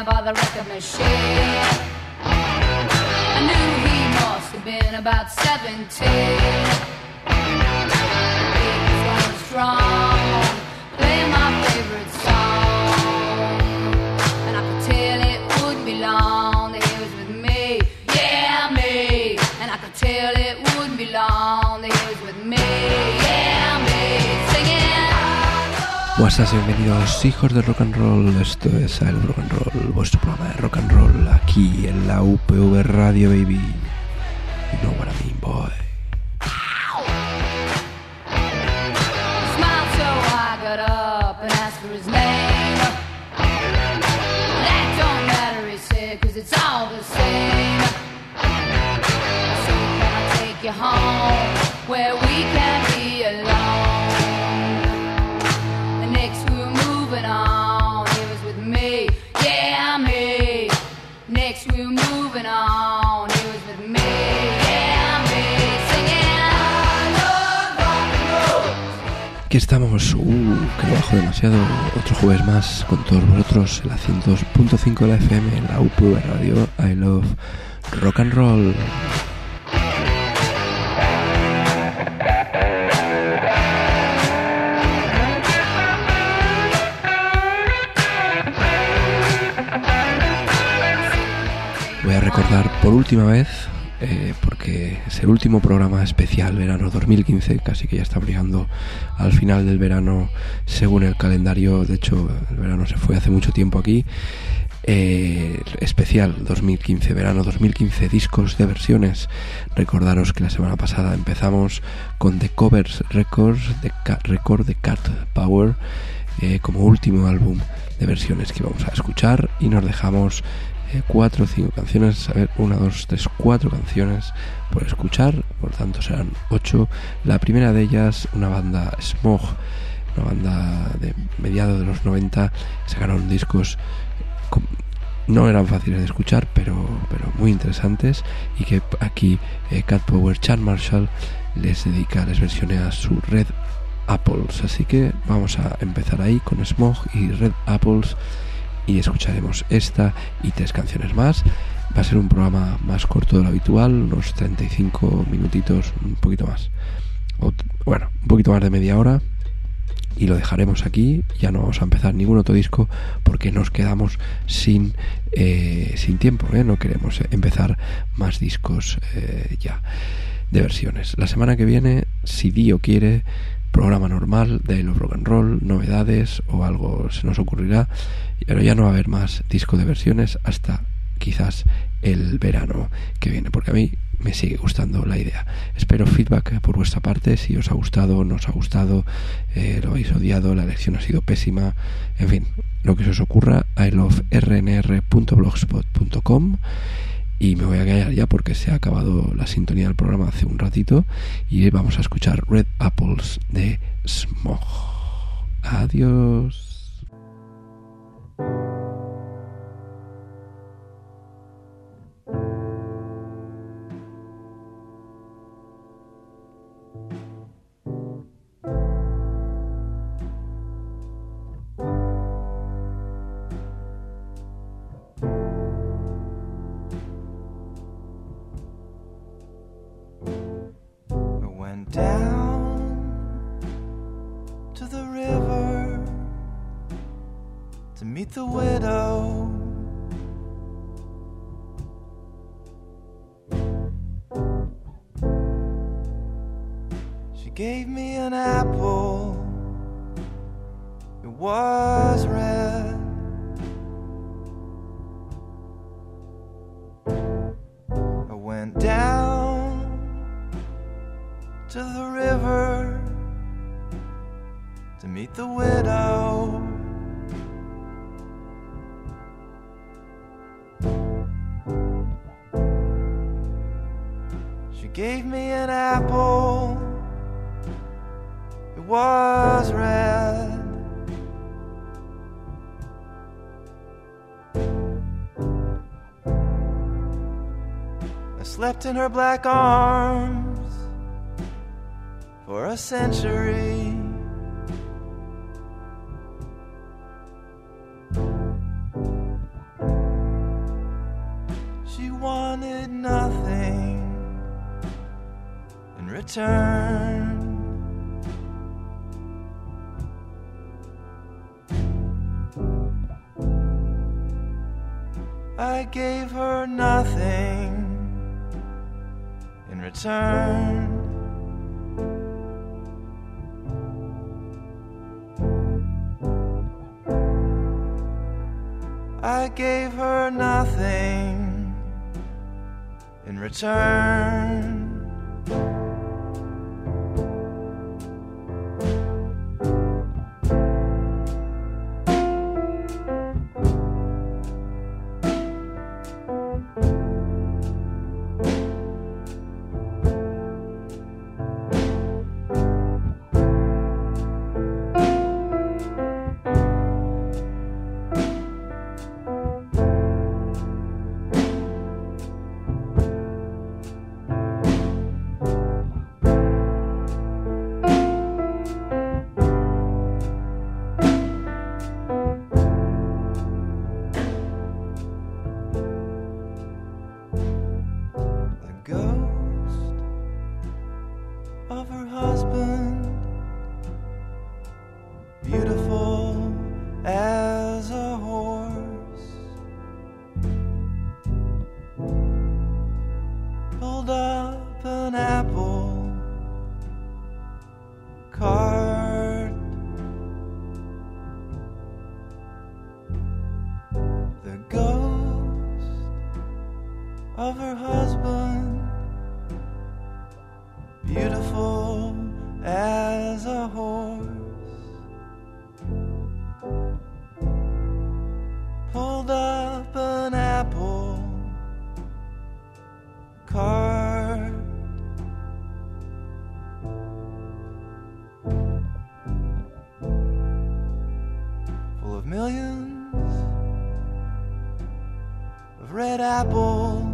there by the record machine. I knew he must have been about 17. He was going strong, playing my favorite song, and I could tell it wouldn't be long that he was with me, yeah me. And I could tell it wouldn't be long that he was with me, yeah me. Singing. Buenas, bienvenidos hijos de rock and roll. Esto es I Love Rock and Roll, vuestro programa de rock and roll aquí en la UPV Radio, baby. You know what I mean, boy. Smiled so I got up and asked for his name. That don't matter, he said, 'cause it's all the same. So can I take you home where we can be alone? And next we were moving on, he was with me, yeah me. Next we were moving on, he was with me, yeah me. Singing I love rock and roll. Aquí estamos, que lo bajo demasiado. Otro jueves más con todos vosotros en la 102.5 de la FM en la UPV Radio. I Love Rock and Roll. Voy a recordar por última vez, porque es el último programa especial verano 2015, casi que ya está llegando al final del verano según el calendario. De hecho, el verano se fue hace mucho tiempo aquí. Especial 2015, verano 2015, discos de versiones. Recordaros que la semana pasada empezamos con The Covers Records, Record de Cat Power, como último álbum de versiones que vamos a escuchar, y nos dejamos 4 o 5 canciones, a ver, 1, 2, 3, 4 canciones por escuchar, por tanto serán 8. La primera de ellas, una banda Smog, una banda de mediados de los 90, sacaron discos no eran fáciles de escuchar, pero muy interesantes, y que aquí Cat Power, Chad Marshall les versiona su Red Apples. Así que vamos a empezar ahí con Smog y Red Apples, y escucharemos esta y 3 canciones más. Va a ser un programa más corto de lo habitual, unos 35 minutitos, un poquito más, bueno, un poquito más de media hora, y lo dejaremos aquí. Ya no vamos a empezar ningún otro disco porque nos quedamos sin tiempo, no queremos empezar más discos ya de versiones. La semana que viene, si Dio quiere, programa normal de I Love Rock and Roll, novedades o algo se nos ocurrirá, pero ya no va a haber más disco de versiones hasta quizás el verano que viene, porque a mí me sigue gustando la idea. Espero feedback por vuestra parte, si os ha gustado, no os ha gustado, lo habéis odiado, la elección ha sido pésima, en fin, lo que se os ocurra. iloverrnr.blogspot.com. Y me voy a callar ya porque se ha acabado la sintonía del programa hace un ratito, y vamos a escuchar Red Apples de Smog. Adiós. Meet the widow. She gave me an apple. It was red. I went down to the river to meet the widow. Gave me an apple, it was red. I slept in her black arms for a century. wanted nothing in return. I gave her nothing in return. I gave her nothing in return. Of her husband, beautiful as a horse, pulled up an apple cart. Full of millions of red apples.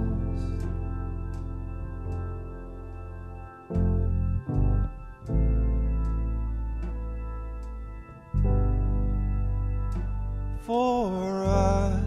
For us,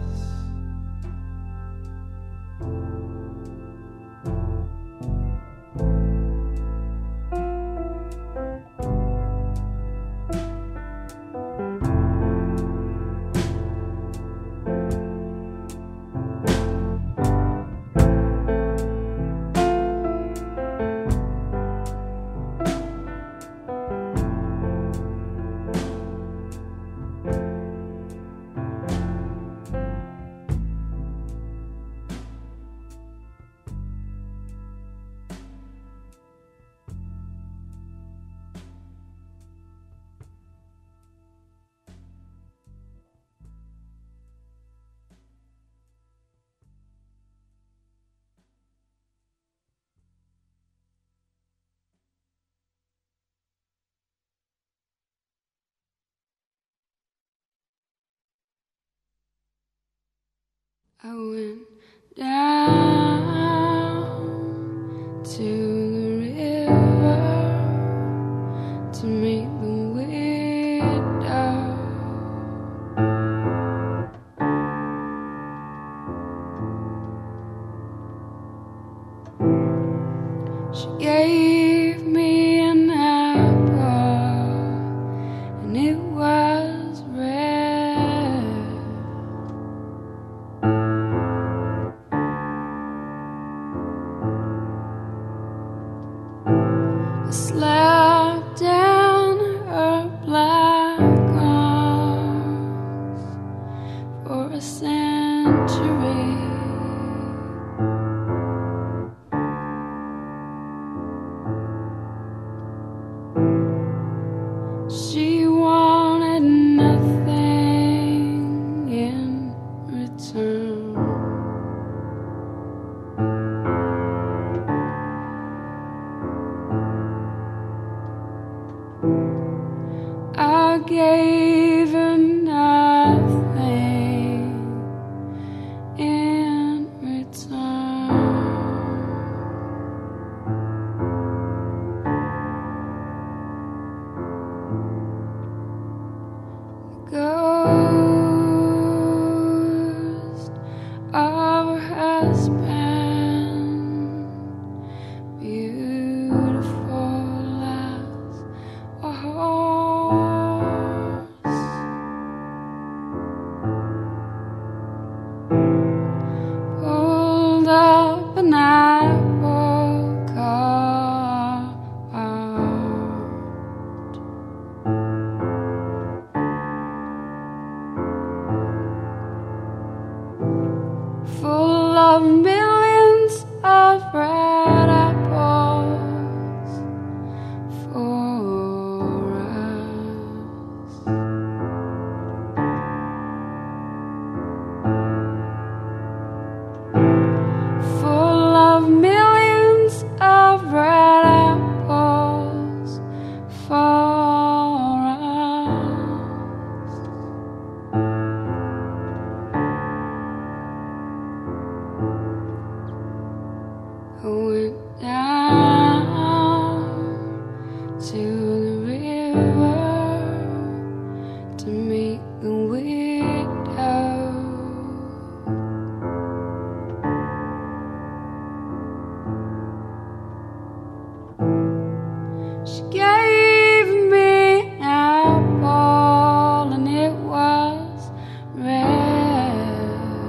I went down to the river to meet the widow. She gave me an apple and it was red. Slapped down her black arms for a century. She wanted nothing in return. I gave her nothing of millions of red apples for us. Full of millions of red apples for I went down to the river to meet the widow. She gave me an apple and it was red.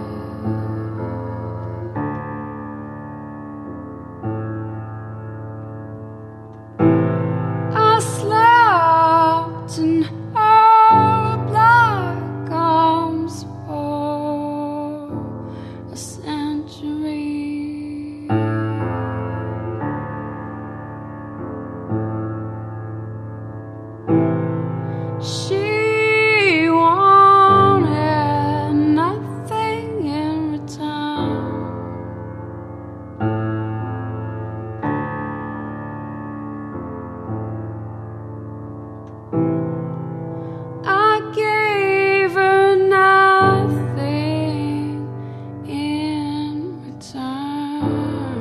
I slept in her black arms for a century. She wanted nothing in return. I gave her nothing in return.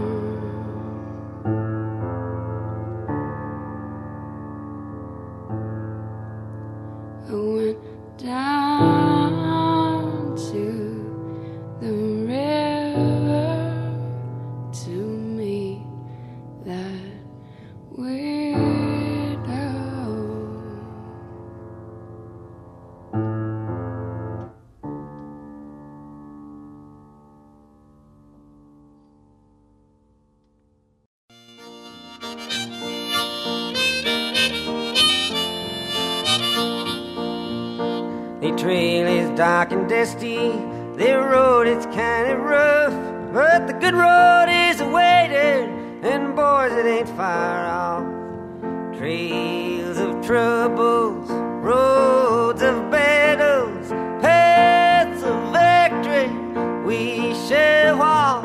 I went down to the river to meet that widow. The trail is dark and dusty, the road is kind of rough, but the good road is awaiting, and boys, it ain't far off. Trails of troubles, roads of battles, paths of victory we shall walk.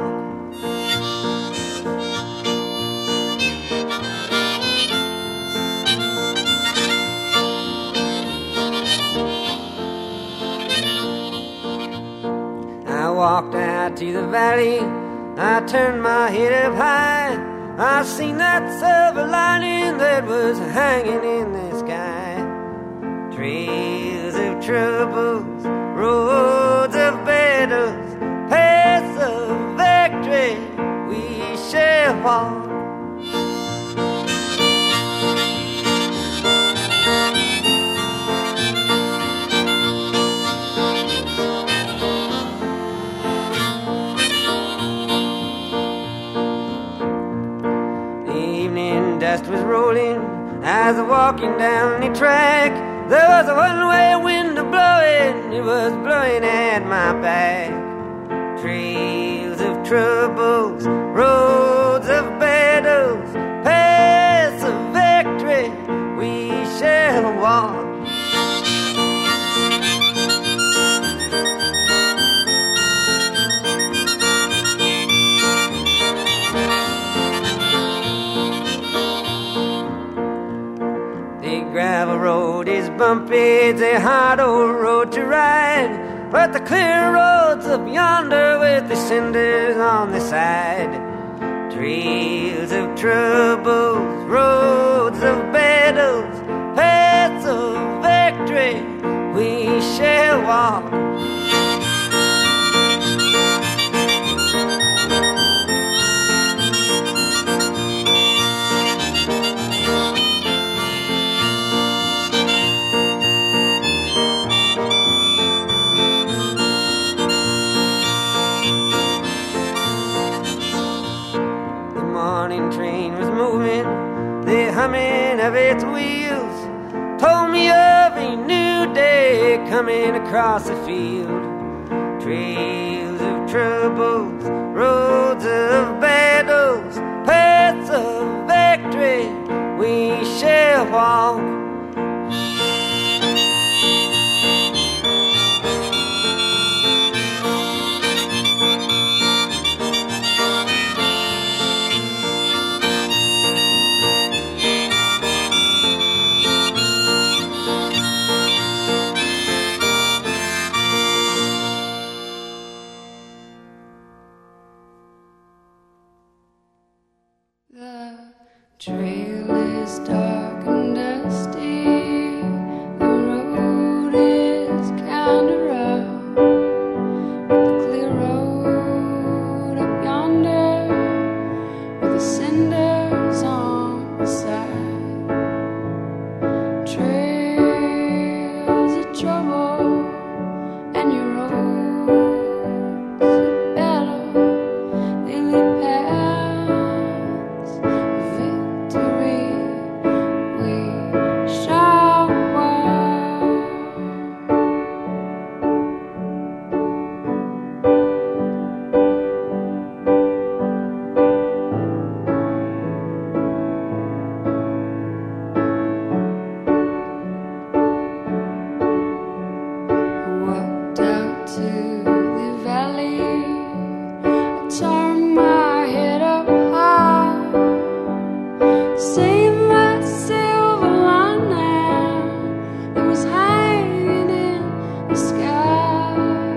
I walked out to the valley, I turned my head up high, I seen that silver lining that was hanging in the sky. Trails of troubles, roads of battles, paths of victory we shall walk. Dust was rolling as I was walking down the track. There was a one-way window blowing, it was blowing at my back. Trails of troubles, roads of battles, paths of victory we shall walk. Gravel road is bumpy, it's a hard old road to ride, but the clear road's up yonder with the cinders on the side. Trails of troubles, roads of battles, paths of victory we shall walk. Train was moving, the humming of its wheels told me of a new day coming across the field. Trails of troubles, roads walk. The trail is dark and dusty. The road is kinda rough. But the clear road up yonder, with the cinders on the side. Trails of trouble and your roads of battle, they lead paths of victory. We shall walk. Walked out to the valley. I turned my head up high, seeing that silver lining that was hanging in the sky.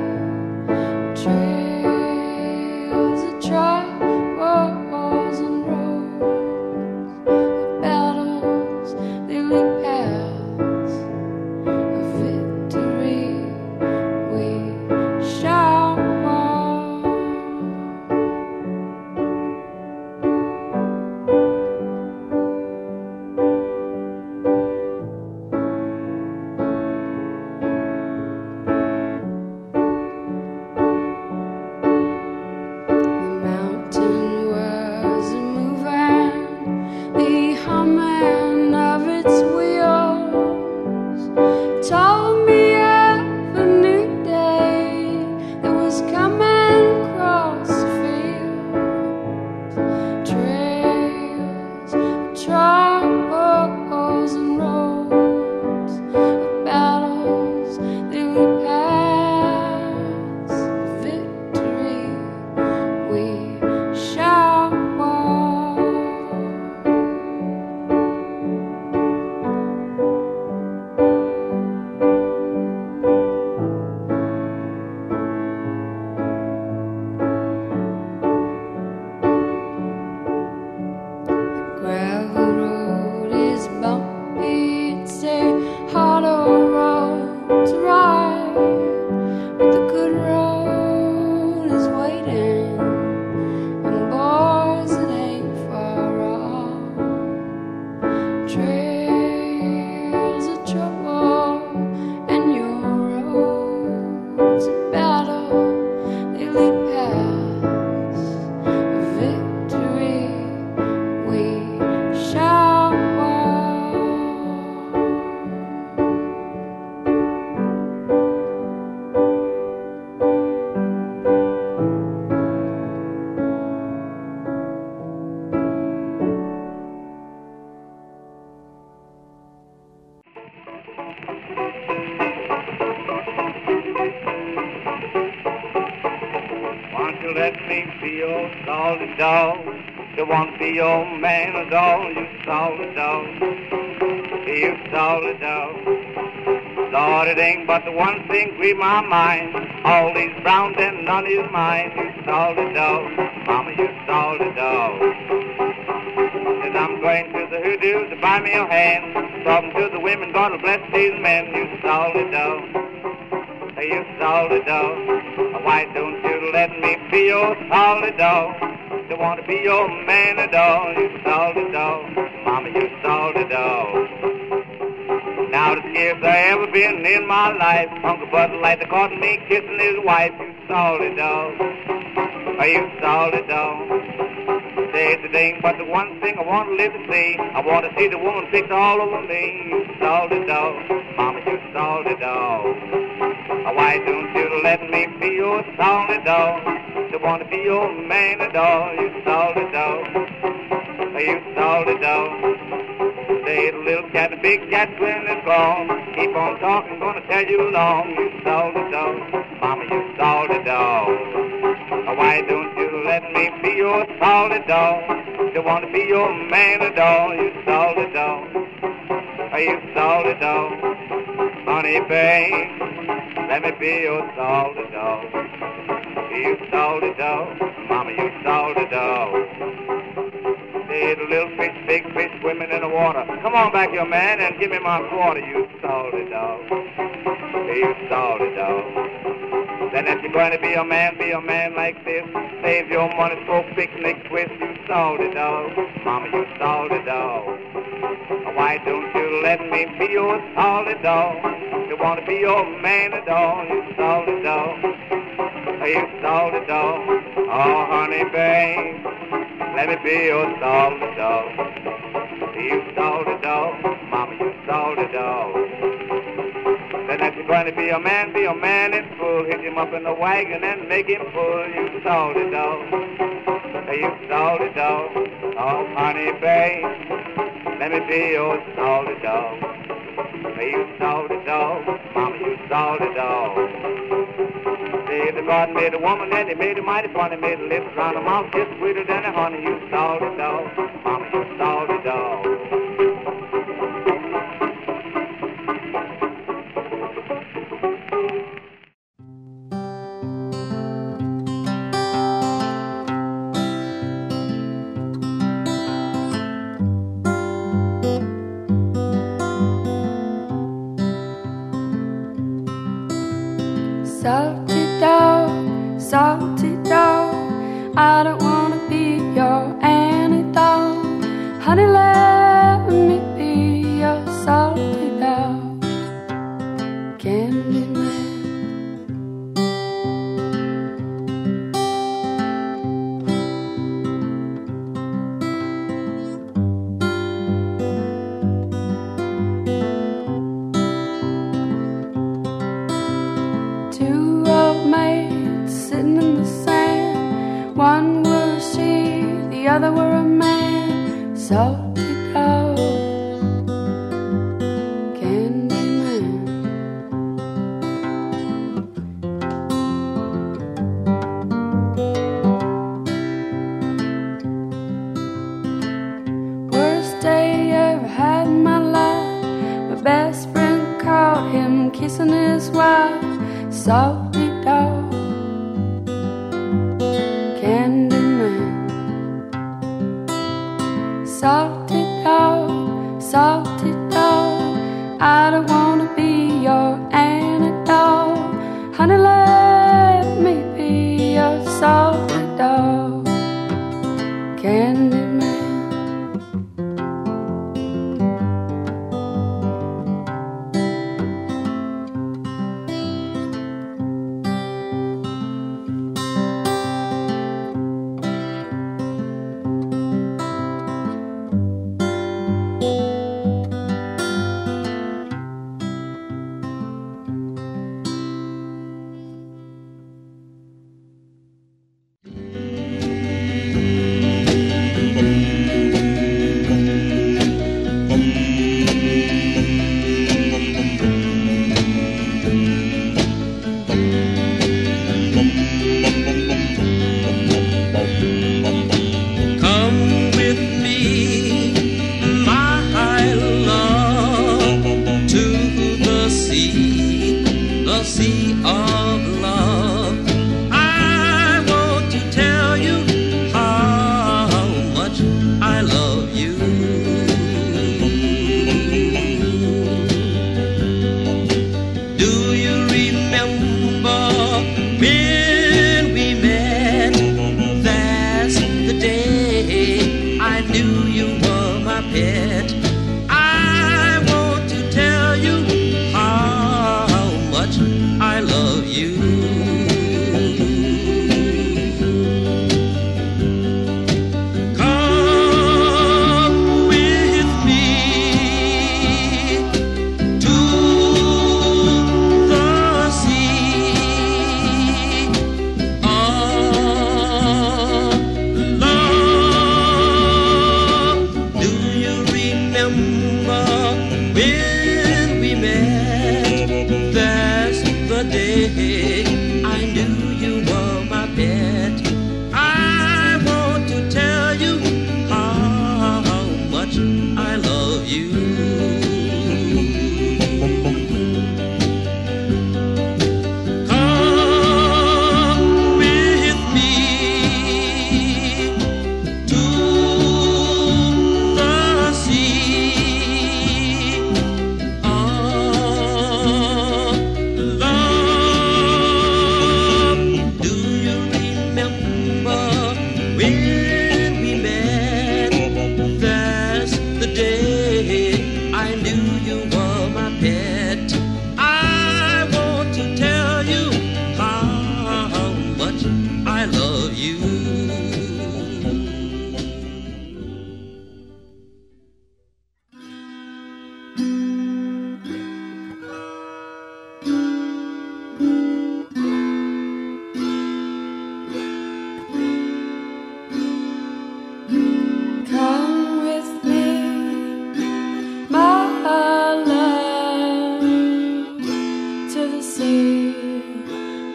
Trails of troubles and roads of battles, they lead paths of victory. We shall walk. The mountain was moving, the humming of its wheels told me of a new day that was coming across the fields. Trails, troubles and roads of battles, they lead paths of victory. We shall walk. The gravel road is bumpy, it's a harder road to ride, but the good road is waiting, and boys, it ain't far off. Trails of trouble and your roads of battle, they lead paths of victory. We shall walk. Won't you let me be your solid dog? You won't be your man at all, you solid dog. You solid dog. Lord, it ain't but the one thing grieves my mind. All these browns and none is mine. You solid dog. Mama, you solid dog. Says I'm going to the hoodoo to buy me a hand. Talking to the women, God bless these men. You solid dog. You solid dog. Why don't you let me be your solid dog? Don't want to be your man at all. You solid dog. Mama, you solid dog. Now the scarce I ever been in my life. Uncle Bud like to caught me kissing his wife. You solid dog. You solid dog. Says it ain't but the one thing I want to live to see. I want to see the woman picked all over me. You solid dog. Mama, you solid dog. Why don't you let me be your solid dog? Don't want to be your man at all. You solid dog. You solid dog. Say the little cat, the big cat, twin and gone. Keep on talking, gonna tell you long. You salty dog, mama, you salty dog. Why don't you let me be your salty dog? You want to be your man at all, you salty dog. You salty dog, honey babe, let me be your salty dog. You salty dog, mama, you salty dog. See the little fish, big fish swimming in the water. Come on back here, man, and give me my quarter, you salty dog. You salty dog. Then if you're going to be a man like this. Save your money for picnic twist, you salty dog. Mama, you salty dog. Why don't you let me be your salty dog? You want to be your man at all, you salty dog. You salty dog. Oh, honey, babe, let me be your salty dog. You salty dog. Mama, you salty dog. Then if you're going to be a man in full. Hit him up in the wagon and make him pull, you salty dog. You salty dog. Oh, honey, babe, let me be your salty dog. You salty dog. Mama, you salty dog. See, the God made a woman and he made a mighty funny. Made a lips around her mouth just sweeter than a honey. You salty dog. Mama, you salty dog. Salty dog, I don't wanna be your Annie dog. Honey, let me be your salty dog. Candy man. Two old maids sitting in the sand. One were a she, the other were a man. Salty dog, candy man. Worst day ever had in my life. My best friend caught him kissing his wife. Salty dog, candy man. Salty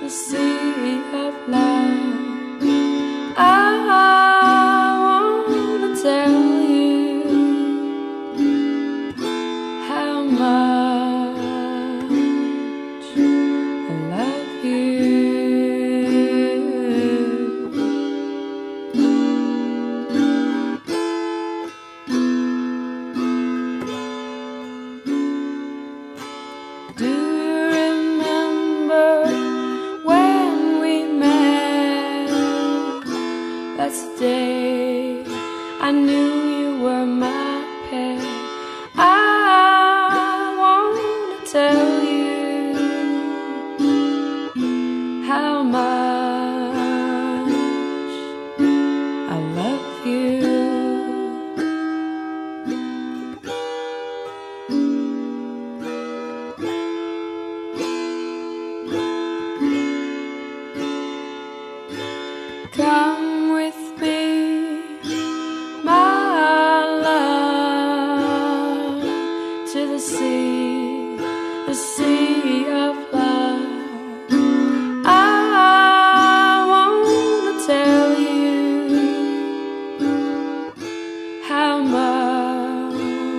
the sea of love. I wanna tell you how much I love you. Do you remember when we met? That's the day I knew you were my pet. I want to tell you how much I love you. Come with me, my love, to the sea of love. I want to tell you how much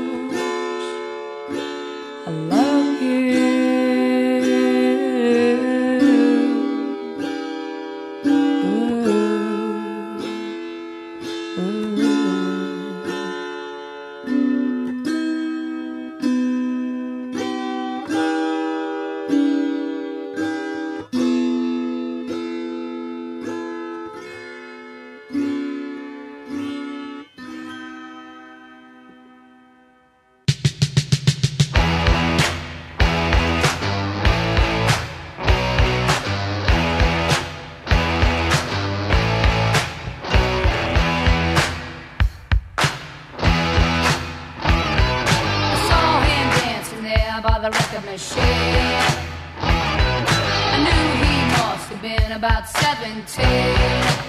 I love you. By the record machine, I knew he must have been about 17.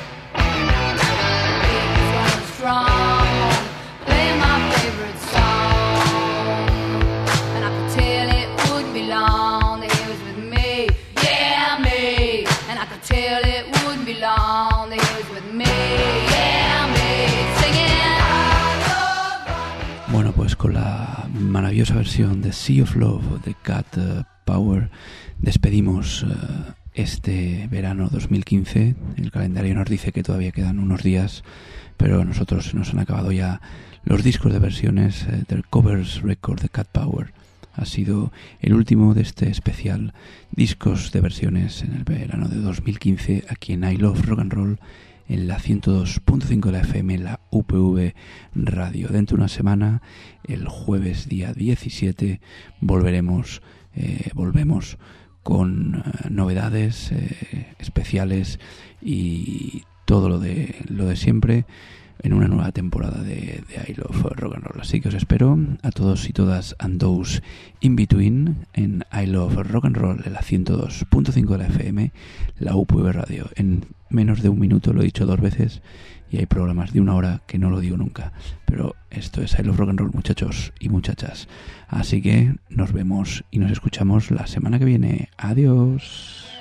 He was running strong, playing my favorite song, and I could tell it wouldn't be long that he was with me, yeah, me. And I could tell it wouldn't be long that he was with me, yeah, me, singing I love running. Bueno, pues con la maravillosa versión de Sea of Love de Cat Power despedimos este verano 2015. El calendario nos dice que todavía quedan unos días, pero a nosotros se nos han acabado ya los discos de versiones del Covers Record de Cat Power. Ha sido el último de este especial discos de versiones en el verano de 2015 aquí en I Love Rock and Roll, en la 102.5 de la FM, la UPV Radio. Dentro de una semana, el jueves día 17, volvemos con novedades especiales y todo lo de siempre en una nueva temporada de I Love Rock and Roll. Así que os espero a todos y todas and those in between en I Love Rock and Roll, en la 102.5 de la FM, la UPV Radio. En menos de un minuto lo he dicho 2 veces y hay programas de 1 hora que no lo digo nunca. Pero esto es I Love Rock and Roll, muchachos y muchachas. Así que nos vemos y nos escuchamos la semana que viene. Adiós.